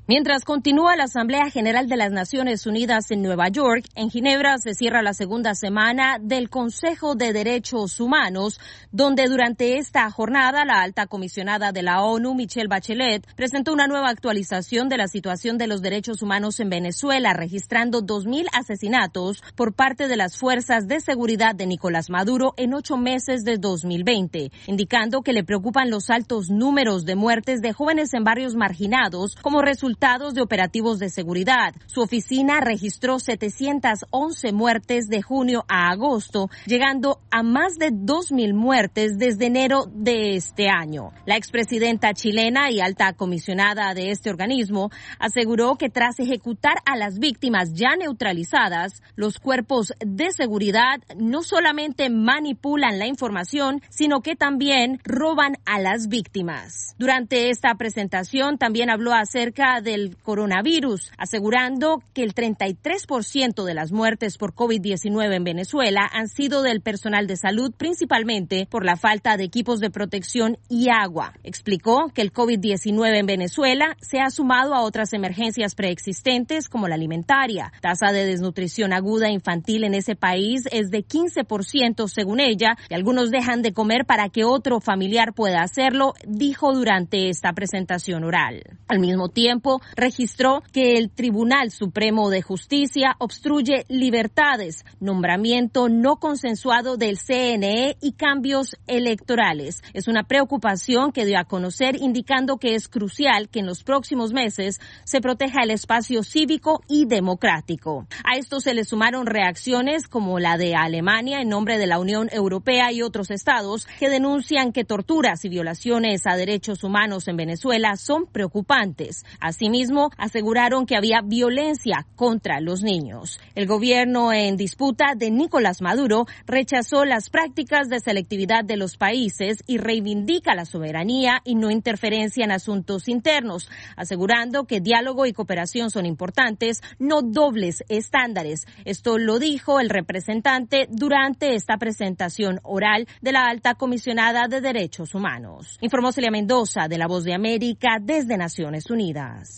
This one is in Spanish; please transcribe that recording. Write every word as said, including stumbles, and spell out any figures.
Mientras continúa la Asamblea General de las Naciones Unidas en Nueva York, en Ginebra se cierra la segunda semana del Consejo de Derechos Humanos, donde durante esta jornada la alta comisionada de la ONU, Michelle Bachelet, presentó una nueva actualización de la situación de los derechos humanos en Venezuela, registrando dos mil asesinatos por parte de las fuerzas de seguridad de Nicolás Maduro en ocho meses de dos mil veinte, indicando que le preocupan los altos números de muertes de jóvenes en barrios marginados como resultado de operativos de seguridad. Su oficina registró setecientas once muertes de junio a agosto, llegando a más de dos mil muertes desde enero de este año. La expresidenta chilena y alta comisionada de este organismo aseguró que tras ejecutar a las víctimas ya neutralizadas, los cuerpos de seguridad no solamente manipulan la información, sino que también roban a las víctimas. Durante esta presentación también habló acerca del coronavirus, asegurando que el treinta y tres por ciento de las muertes por COVID diecinueve en Venezuela han sido del personal de salud, principalmente por la falta de equipos de protección y agua. Explicó que el COVID diecinueve en Venezuela se ha sumado a otras emergencias preexistentes como la alimentaria. Tasa de desnutrición aguda infantil en ese país es de quince por ciento según ella, y algunos dejan de comer para que otro familiar pueda hacerlo, dijo durante esta presentación oral. Al mismo tiempo, registró que el Tribunal Supremo de Justicia obstruye libertades, nombramiento no consensuado del C N E y cambios electorales. Es una preocupación que dio a conocer, indicando que es crucial que en los próximos meses se proteja el espacio cívico y democrático. A esto se le sumaron reacciones como la de Alemania en nombre de la Unión Europea y otros estados que denuncian que torturas y violaciones a derechos humanos en Venezuela son preocupantes. Asimismo, aseguraron que había violencia contra los niños. El gobierno en disputa de Nicolás Maduro rechazó las prácticas de selectividad de los países y reivindica la soberanía y no interferencia en asuntos internos, asegurando que diálogo y cooperación son importantes, no dobles estándares. Esto lo dijo el representante durante esta presentación oral de la alta comisionada de Derechos Humanos. Informó Celia Mendoza de La Voz de América desde Naciones Unidas.